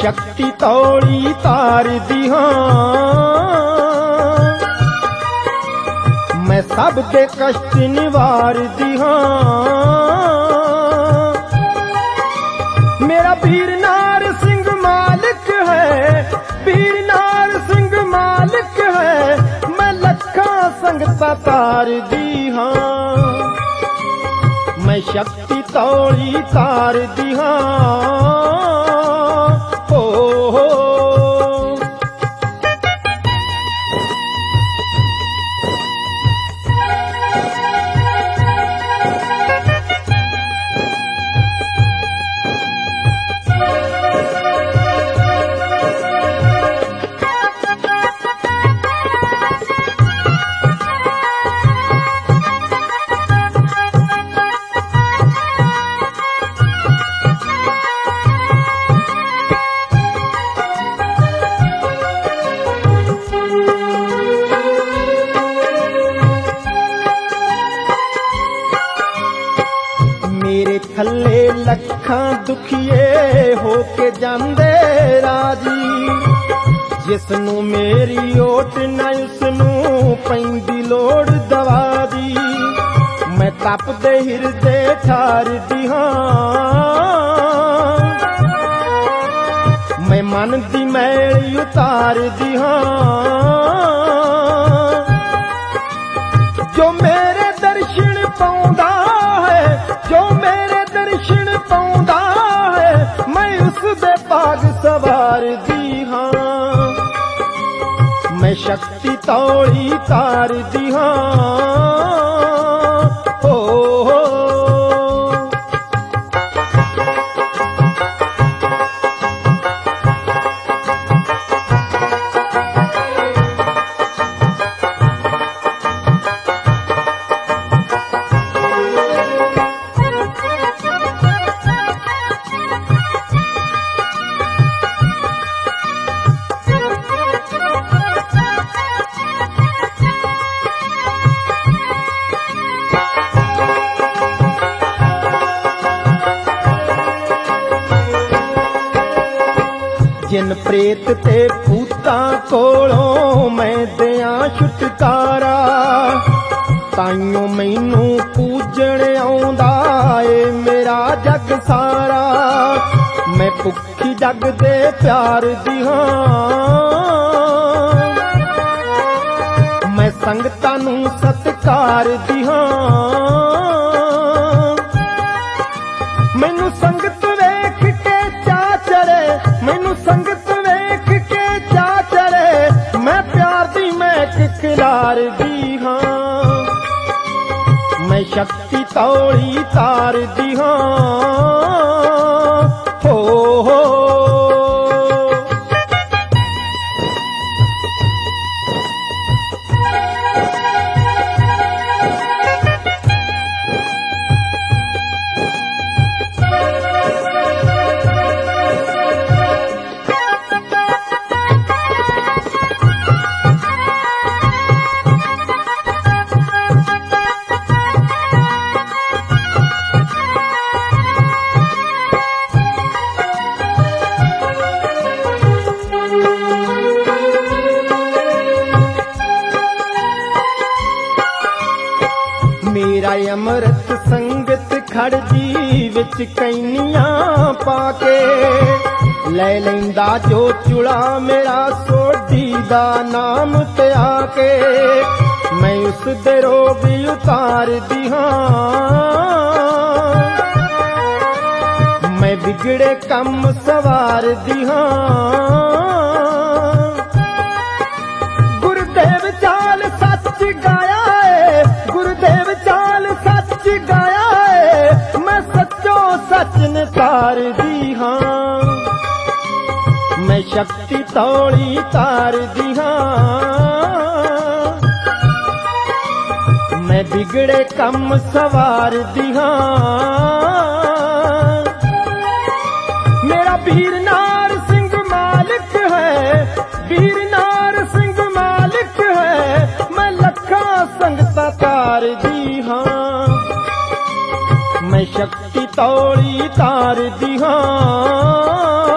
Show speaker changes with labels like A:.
A: शक्ति तौली तार दी हां, मैं सब दे कष्ट निवार दी हां। मेरा वीर नार सिंह मालिक है, वीर नार सिंह मालिक है, मैं लखा संगता तार दी हां। मैं शक्ति तौली तार दी हां। मेरे थल्ले लखां दुखिए हो के जांदे राजी, जिसनू मेरी ओट ना उसनू पैंदी लोड़ दवा दी। मैं तपदे हिरदे ठार दी हां, मैं मन दी मैल उतार दी हां। जो मेरे दर्शन पाउंदा है, जो मेरे दर्शन पाउंदा है, मैं उसदे भाग सवार दी हां। मैं शक्ति तौली तार दी हां। जिन प्रेत ते भूतां कोलों मैं दियां छुटकारा, ताइयों मैनू पूजण आउंदा ए मेरा जग सारा। मैं भुखी जग दे प्यार दी हां, मैं संगतां नू सत्कार दी हां। मैनू संगत वेख के चा चढ़े, मैनू संगत वेख के चा चढ़े, मैं प्यार दी महक खिलार दी हां। मैं शक्ति तौली तार दी हां। हो मेरा अमृत संगत खड़ जी विच कैनियां पाके, ले लैंदा जो चुड़ा मेरा सोढ़ी दा नाम ते आके। मैं उस दे रोग उतार दी हां, मैं बिगड़े कम सवार दी हां। गुरुदेव चाल सच गाया है, गुरुदेव चाल सच गाया है, मैं सच्चो सच नितार दी हां। मैं शक्ति तौली तार दी हां, मैं बिगड़े कम सवार दी हां। मेरा वीर नार सिंह मालिक है, वीर नार सिंह मालिक है, मैं लखा संगता तार दी हां। मैं शक्ति तौली तार दी हां।